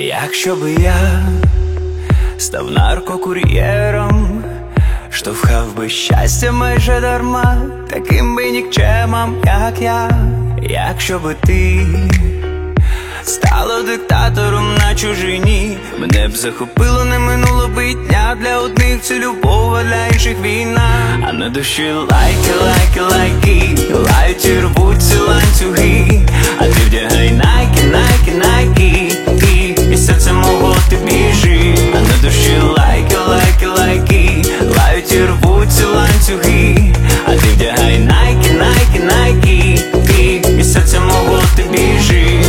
Якщо би я став наркокур'єром, штовхав би щастя майже дарма, таким би нікчемам, як я. Якщо би ти стала диктатором на чужині, мене б захопило, не минуло би дня. Для одних це любов, а для інших війна. А на душі лайки, лайки, лайки, лайті рвуться ланцюги. А ти вдягай найки, найки, найки, і серце мого ти біжи. А на душі лайки, лайки, лайки, лайті рвуться ланцюги. А ти вдягай найки, найки, найки, і серце мого ти біжи.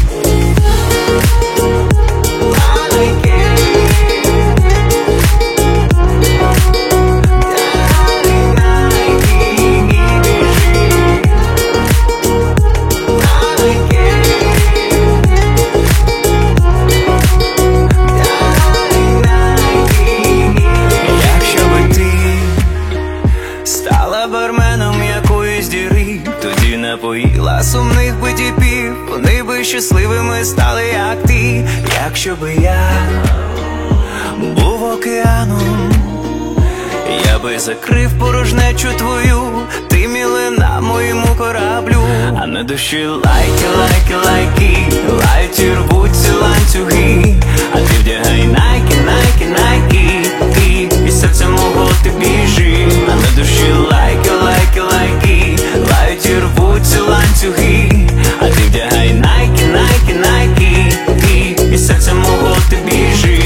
Барменом якоїсь діри, тоді напоїла сумних би тіпів, вони би щасливими стали, як ти. Якщо би я був океаном, я би закрив порожнечу твою, ти мілина моєму кораблю. А на душі лайки, лайки, лайки, лайті рвуться ланцюги. А ти вдягай найки, найки, найки, і серце мого ти біжи. А на душі лайки, лайки, лайки, лайті рвуться ланцюги. А ти вдягай найки, найки, найки, і серце мого ти біжи.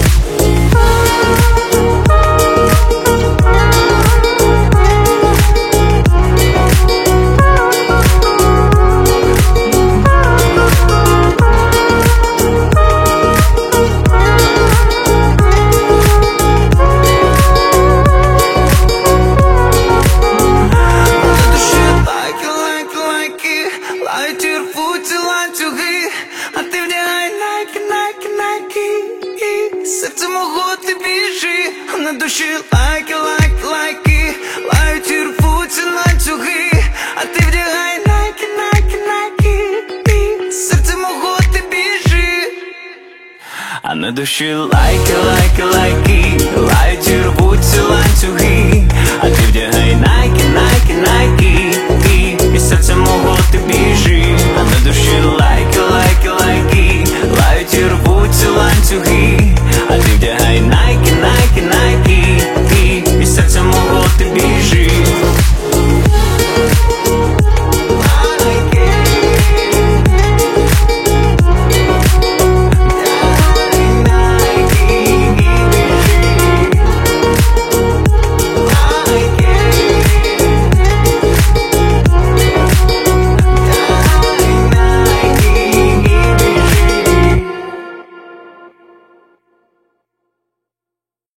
Лайті рвуться ланцюги, а ти вдягай найки, найки, найки, і серце мого ти біжи. А на душі лайки, лайки, лайки, лайті рвуться ланцюги. А ти вдягай найки, найки, найки, і серце мого ти біжи. А на душі лайки, лайки, лайки, лайті рвуться ланцюги. А ти вдягай найки, найки, найки, і серце мого ти біжи. А на душі лайки.